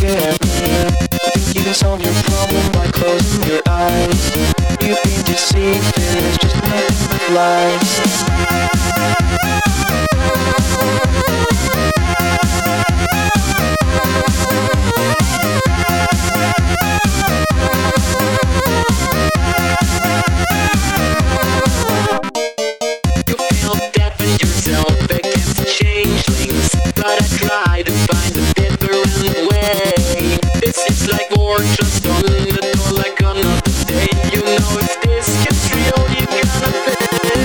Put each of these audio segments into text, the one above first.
scare me. Think you can solve your problem by closing your eyes. You've been deceived, it's just nothing but lies. But I try to find a different way. This is like war, just on the door like another day. You know if this gets real, you gotta pay.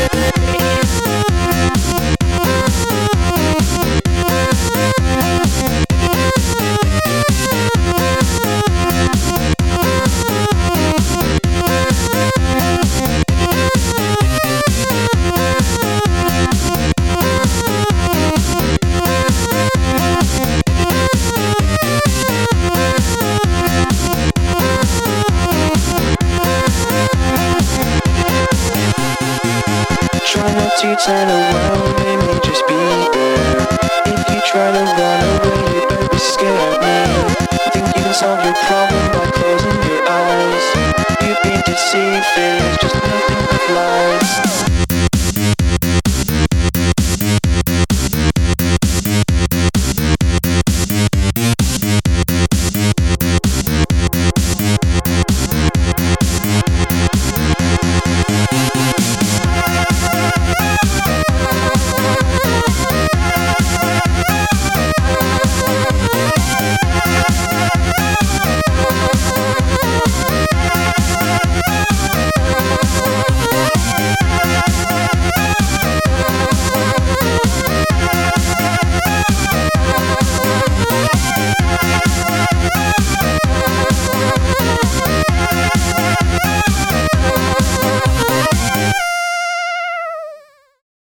Try not to turn around, they may just be there. If you try to run away, you better be scared me. Think you can solve your problem by closing your eyes. You've been deceived, it's just nothing but lies.